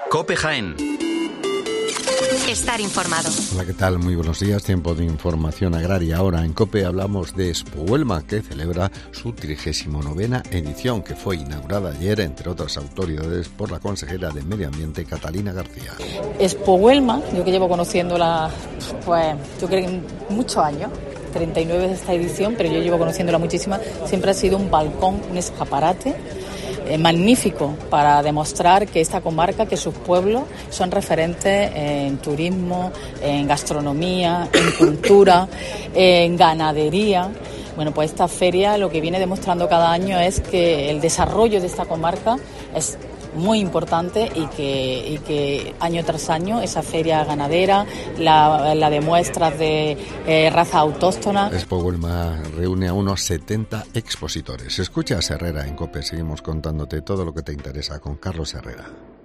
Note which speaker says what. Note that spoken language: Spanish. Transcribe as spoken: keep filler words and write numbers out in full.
Speaker 1: COPE Jaén.
Speaker 2: Estar informado.
Speaker 3: Hola, ¿qué tal? Muy buenos días. Tiempo de información agraria. Ahora en COPE hablamos de Expo Huelma, que celebra su trigésima novena edición, que fue inaugurada ayer, entre otras autoridades, por la consejera de Medio Ambiente, Catalina García.
Speaker 4: Expo Huelma, yo que llevo conociéndola, pues yo creo que muchos años, treinta y nueve de esta edición, pero yo llevo conociéndola muchísimas, siempre ha sido un balcón, un escaparate eh, magnífico para demostrar que esta comarca, que sus pueblos son referentes en turismo, en gastronomía, en cultura, en ganadería. Bueno, pues esta feria lo que viene demostrando cada año es que el desarrollo de esta comarca es muy importante y que, y que año tras año esa feria ganadera, la, la de muestras de eh, raza autóctona.
Speaker 3: Expo Huelma reúne a unos setenta expositores. Escucha a Herrera en COPE, seguimos contándote todo lo que te interesa con Carlos Herrera.